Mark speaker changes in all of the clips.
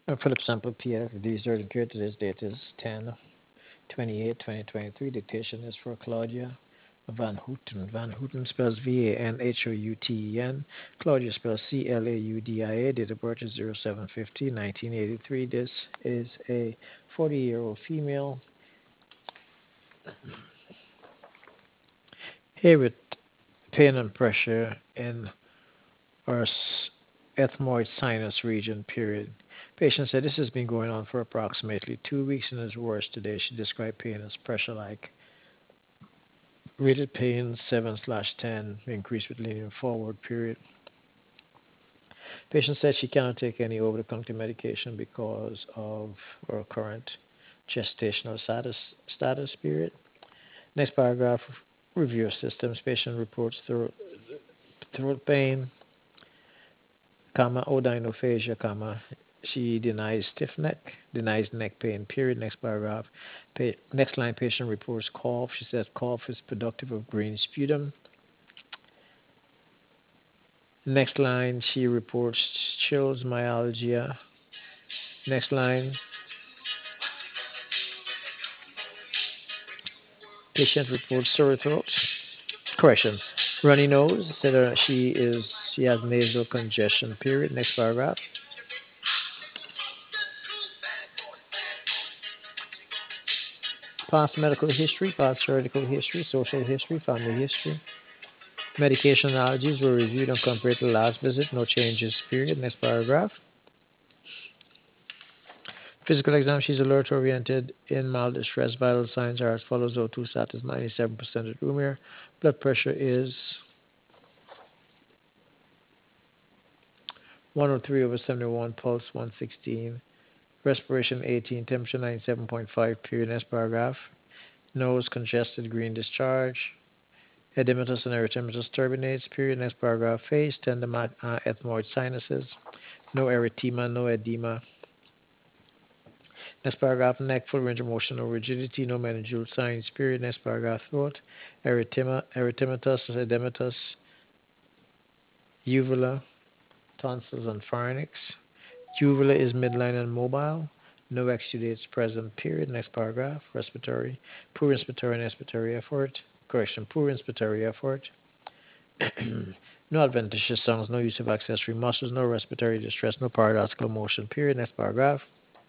Speaker 1: Philip Sample PF. These are here. Today's date is 10/28, 2023. Dictation is for Claudia Van Houten. Van Houten spells VANHOUTEN. Claudia spells CLAUDIA. Date of birth is 07/50, 1983. This is a 40-year-old female here with pain and pressure in her ethmoid sinus region, period. Patient said this has been going on for approximately 2 weeks and is worse today. She described pain as pressure like. Rated pain 7/10, increased with leaning forward, period. Patient said she cannot take any over-the-counter medication because of her current gestational status, period. Next paragraph, review of systems. Patient reports throat pain, odynophagia, she denies stiff neck, denies neck pain, period. Next paragraph. Next line, patient reports cough. She says cough is productive of green sputum. Next line, she reports chills, myalgia. Next line, patient reports sore throat. Correction, runny nose. Said she has nasal congestion. Period. Next paragraph. Past medical history, past surgical history, social history, family history. Medication allergies were reviewed and compared to last visit. No changes. Period. Next paragraph. Physical exam, she's alert oriented, in mild distress. Vital signs are as follows: O2 status 97% at room air. Blood pressure is 103/71, pulse 116, respiration 18, temperature 97.5, period. Next paragraph. Nose congested, green discharge. Edematous and erythematous turbinates, period. Next paragraph. Face, tender ethmoid sinuses. No erythema, no edema. Next paragraph, neck, full range of motion, no rigidity, no meningeal signs, period. Next paragraph, throat, erythematous, edematous, uvula, tonsils, and pharynx. Uvula is midline and mobile. No exudates present, period. Next paragraph, respiratory, poor inspiratory and expiratory effort. Correction, poor inspiratory effort. No adventitious songs, no use of accessory muscles, no respiratory distress, no paradoxical motion, period. Next paragraph.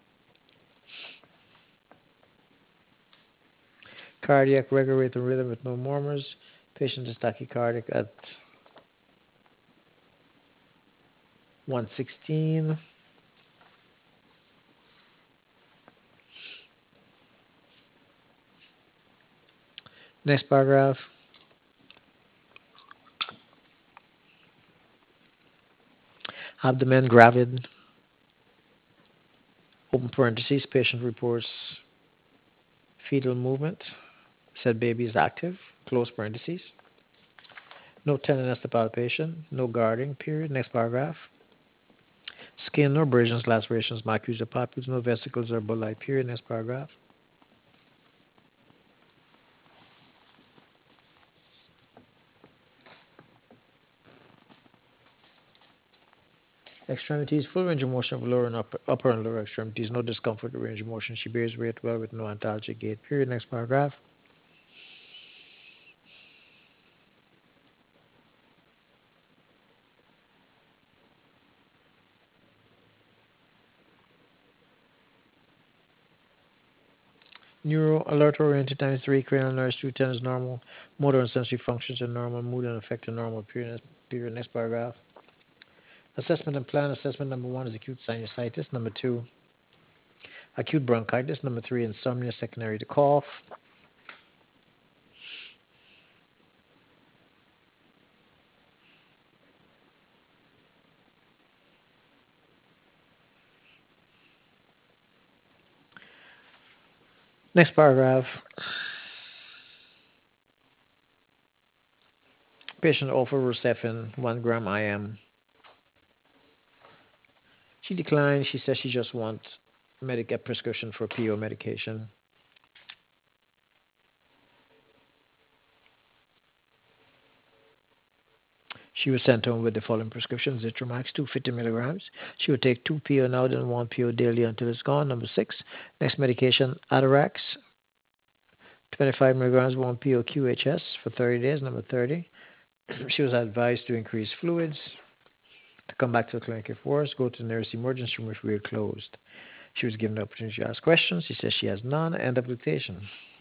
Speaker 1: Cardiac regular rate and rhythm with no murmurs. Patient is tachycardic at 116. Next paragraph. Abdomen gravid. Open parentheses. Patient reports fetal movement. Said baby is active. Close parentheses. No tenderness to palpation. No guarding. Period. Next paragraph. Skin, no abrasions, lacerations, macules, or papules. No vesicles or bulli. Period. Next paragraph. Extremities, full range of motion of lower and upper and lower extremities. No discomfort or range of motion. She bears weight well with no antalgic gait. Period. Next paragraph. Neuro alert oriented times 3, cranial nerves 210 is normal. Motor and sensory functions are normal. Mood and affect are normal. Period. Next paragraph. Assessment and plan. Assessment number 1 is acute sinusitis. Number 2, acute bronchitis. Number 3, insomnia secondary to cough. Next paragraph. Patient offer Rucephin 1 gram IM. She declined. She says she just wants a prescription for PO medication. She was sent home with the following prescriptions: Zitromax 250 milligrams. She would take 2 PO now, then 1 PO daily until it's gone. Number 6, next medication, Atarax 25 milligrams 1 PO QHS for 30 days. Number 30, she was advised to increase fluids, to come back to the clinic if worse, go to the nearest emergency room if we are closed. She was given the opportunity to ask questions. She says she has none. End of dictation.